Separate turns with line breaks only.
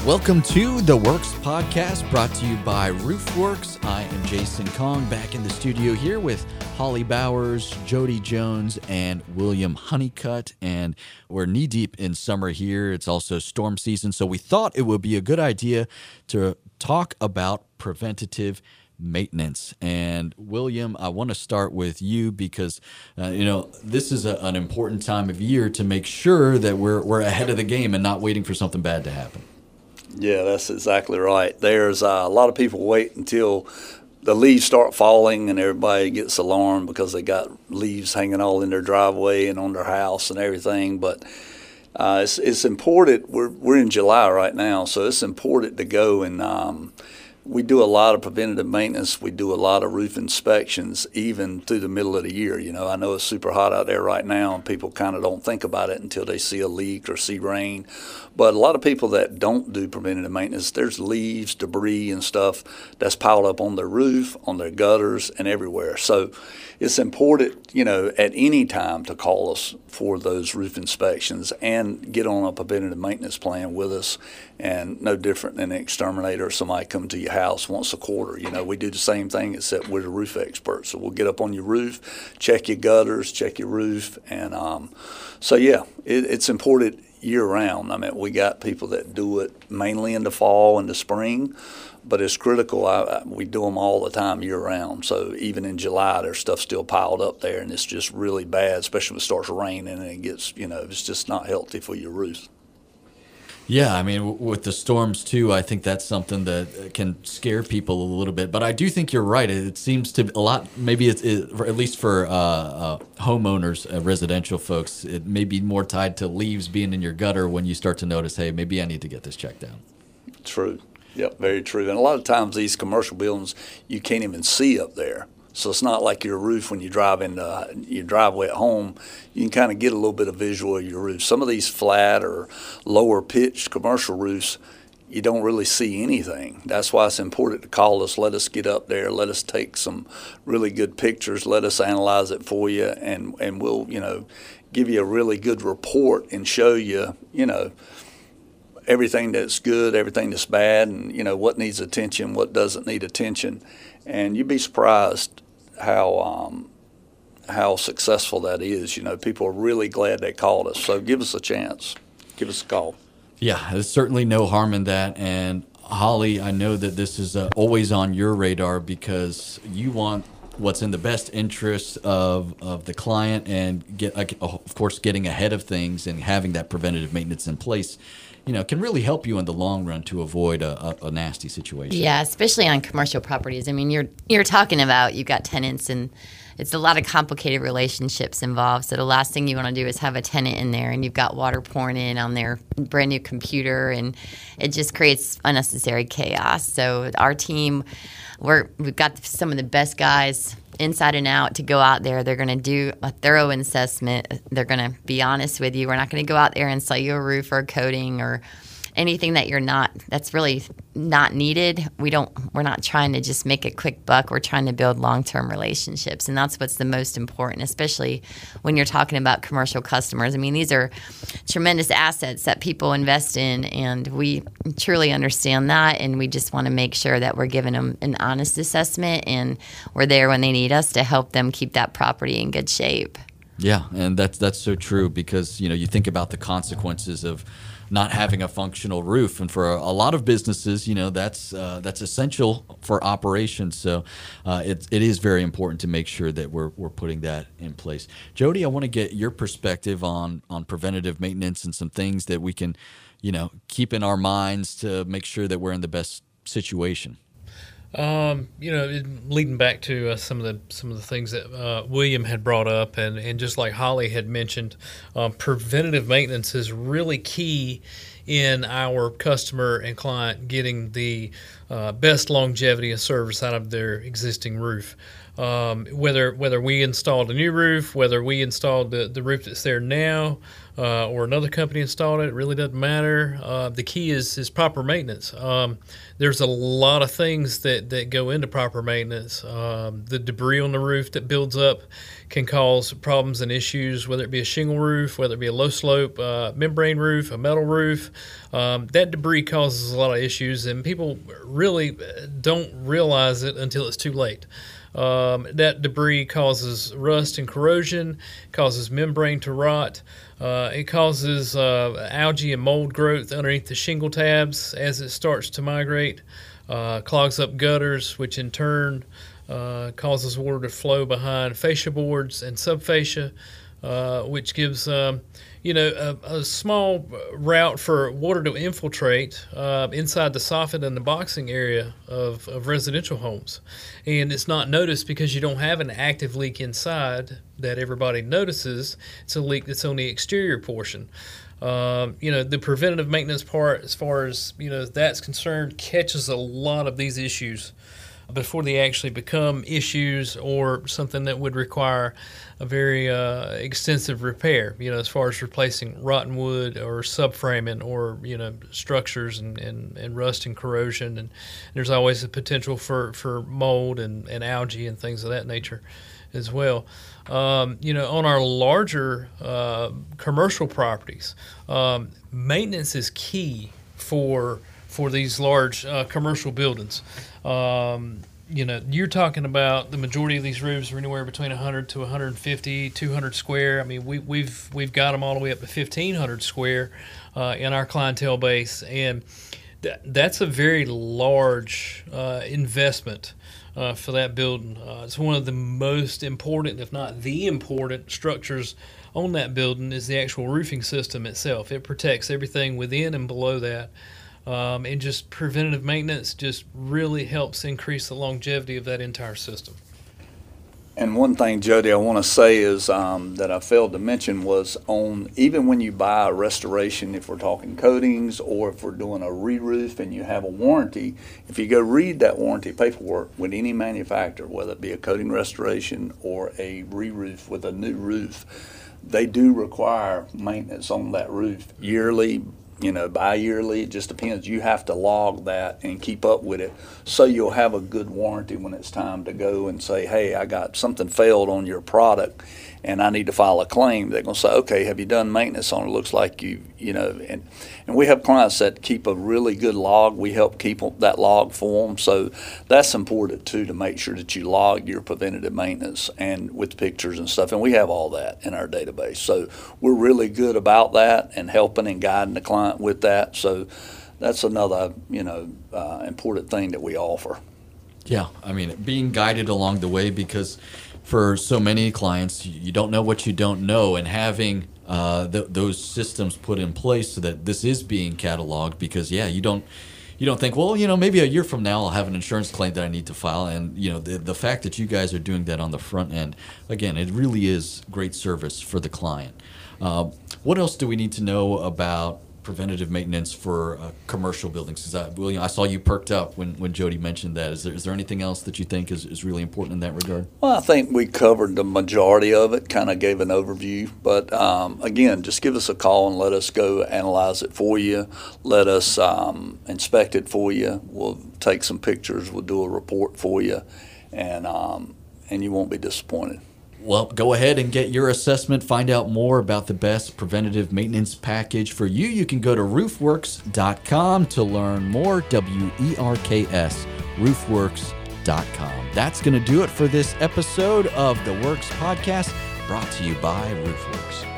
Welcome to the Works Podcast, brought to you by RoofWorks. I am Jason Kong, back in the studio here with Holly Bowers, Jody Jones, and William Honeycutt. And we're knee-deep in summer here. It's also storm season, so we thought it would be a good idea to talk about preventative maintenance. And William, I want to start with you because this is an important time of year to make sure that we're ahead of the game and not waiting for something bad to happen.
Yeah, that's exactly right. There's a lot of people wait until the leaves start falling and everybody gets alarmed because they got leaves hanging all in their driveway and on their house and everything. But it's important. We're in July right now, so it's important to go and we do a lot of preventative maintenance. We do a lot of roof inspections even through the middle of the year. You know, I know it's super hot out there right now and people kind of don't think about it until they see a leak or see rain. But a lot of people that don't do preventative maintenance, there's leaves, debris, and stuff that's piled up on their roof, on their gutters, and everywhere. So it's important, at any time to call us for those roof inspections and get on a preventative maintenance plan with us. And no different than an exterminator or somebody coming to your house once a quarter. We do the same thing, except we're the roof experts. So we'll get up on your roof, check your gutters, check your roof. And it's important year-round. I mean, we got people that do it mainly in the fall and the spring, but it's critical. We do them all the time year-round. So even in July, there's stuff still piled up there, and it's just really bad, especially when it starts raining and it gets, it's just not healthy for your roof.
Yeah, I mean, with the storms, too, I think that's something that can scare people a little bit. But I do think you're right. It seems to be a lot, maybe at least for homeowners, residential folks, it may be more tied to leaves being in your gutter when you start to notice, hey, maybe I need to get this checked out.
True. Yep, very true. And a lot of times these commercial buildings, you can't even see up there. So it's not like your roof when you drive in your driveway at home. You can kind of get a little bit of visual of your roof. Some of these flat or lower pitched commercial roofs, you don't really see anything. That's why it's important to call us. Let us get up there. Let us take some really good pictures. Let us analyze it for you, and we'll give you a really good report and show you everything that's good, everything that's bad, and what needs attention, what doesn't need attention. And you'd be surprised how successful that is. People are really glad they called us. So give us a chance. Give us a call.
Yeah, there's certainly no harm in that. And Holly, I know that this is always on your radar because you want what's in the best interest of the client and of course, getting ahead of things and having that preventative maintenance in place. Can really help you in the long run to avoid a nasty situation.
Yeah, especially on commercial properties. I mean, you're talking about you've got tenants and it's a lot of complicated relationships involved. So the last thing you want to do is have a tenant in there and you've got water pouring in on their brand new computer, and it just creates unnecessary chaos. So our team, we've got some of the best guys inside and out to go out there. They're going to do a thorough assessment. They're going to be honest with you. We're not going to go out there and sell you a roof or a coating or anything that's really not needed. We're not trying to just make a quick buck. We're trying to build long-term relationships, and that's what's the most important, especially when you're talking about commercial customers. I mean, these are tremendous assets that people invest in, and we truly understand that, and we just want to make sure that we're giving them an honest assessment, and we're there when they need us to help them keep that property in good shape.
Yeah, and that's so true because, you think about the consequences of not having a functional roof, and for a lot of businesses, that's essential for operations. So it is very important to make sure that we're putting that in place. Jody, I want to get your perspective on preventative maintenance and some things that we can, keep in our minds to make sure that we're in the best situation.
Leading back to some of the things that William had brought up, and just like Holly had mentioned, preventative maintenance is really key in our customer and client getting the best longevity and service out of their existing roof. Whether we installed a new roof, whether we installed the roof that's there now, or another company installed it really doesn't matter. The key is proper maintenance. There's a lot of things that go into proper maintenance. The debris on the roof that builds up can cause problems and issues, whether it be a shingle roof, whether it be a low slope membrane roof, a metal roof. that debris causes a lot of issues, and people really don't realize it until it's too late. That debris causes rust and corrosion, causes membrane to rot. It causes algae and mold growth underneath the shingle tabs as it starts to migrate, clogs up gutters, which in turn causes water to flow behind fascia boards and subfascia, which gives a small route for water to infiltrate inside the soffit and the boxing area of residential homes. And it's not noticed because you don't have an active leak inside that everybody notices. It's a leak that's on the exterior portion. The preventative maintenance part, as far as that's concerned, catches a lot of these issues before they actually become issues or something that would require a very extensive repair, as far as replacing rotten wood or subframing or, structures and rust and corrosion. And there's always a potential for mold and algae and things of that nature as well. On our larger commercial properties, maintenance is key for these large commercial buildings. You're talking about the majority of these roofs are anywhere between 100 to 150, 200 square. I mean, we've got them all the way up to 1,500 square in our clientele base, and that's a very large investment for that building. It's one of the most important, if not the important, structures on that building is the actual roofing system itself. It protects everything within and below that. And just preventative maintenance just really helps increase the longevity of that entire system.
And one thing, Jody, I want to say is that I failed to mention was even when you buy a restoration, if we're talking coatings or if we're doing a re-roof and you have a warranty, if you go read that warranty paperwork with any manufacturer, whether it be a coating restoration or a re-roof with a new roof, they do require maintenance on that roof yearly, bi-yearly. It just depends. You have to log that and keep up with it so you'll have a good warranty when it's time to go and say, hey, I got something failed on your product and I need to file a claim. They're going to say, okay, have you done maintenance on it? Looks like and we have clients that keep a really good log. We help keep that log for them. So that's important too, to make sure that you log your preventative maintenance and with pictures and stuff. And we have all that in our database. So we're really good about that and helping and guiding the client with that. So that's another, important thing that we offer.
Yeah, I mean, being guided along the way, because for so many clients, you don't know what you don't know, and having those systems put in place so that this is being cataloged, because you don't think, well, maybe a year from now I'll have an insurance claim that I need to file, and the fact that you guys are doing that on the front end, again, it really is great service for the client. What else do we need to know about preventative maintenance for commercial buildings? Because William, I saw you perked up when Jody mentioned that. Is there anything else that you think is really important in that regard?
Well, I think we covered the majority of it, kind of gave an overview. But again, just give us a call and let us go analyze it for you. Let us inspect it for you. We'll take some pictures. We'll do a report for you, and you won't be disappointed.
Well, go ahead and get your assessment. Find out more about the best preventative maintenance package for you. You can go to roofworks.com to learn more. WERKS, roofworks.com. That's going to do it for this episode of the Works Podcast, brought to you by Roofworks.